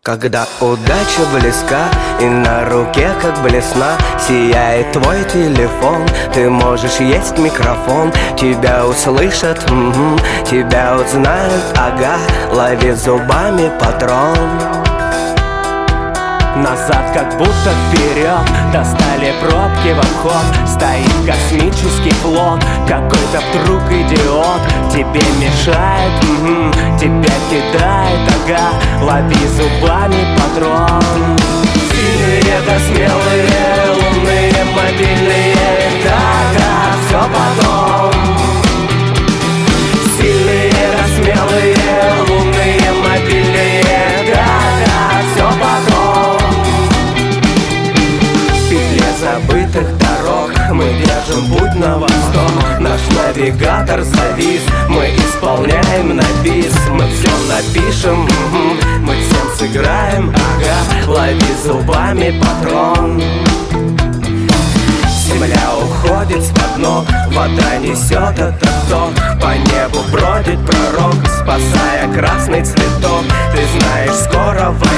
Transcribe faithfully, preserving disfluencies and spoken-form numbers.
Когда удача близка и на руке, как блесна, сияет твой телефон, ты можешь есть микрофон. Тебя услышат, м-м, тебя узнают, ага. Лови зубами патрон. Назад, как будто вперед, достали пробки в обход. Стоит космический флот, какой-то вдруг идиот тебе мешает, м-м, тебя кидает, ага. Лови зубами патрон. Сильные да смелые, умные, мобильные, да-да, все потом. Сильные да смелые, умные, мобильные, да-да, все потом. В петле забытых дорог мы держим путь на восток. Наш навигатор завис, мы исполняем на бис. Мы все напишем, м-м, мы всем сыграем, ага. Лови зубами патрон. Земля уходит с-под ног, вода несет этот ток. По небу бродит пророк, спасая красный цветок. Ты знаешь, скоро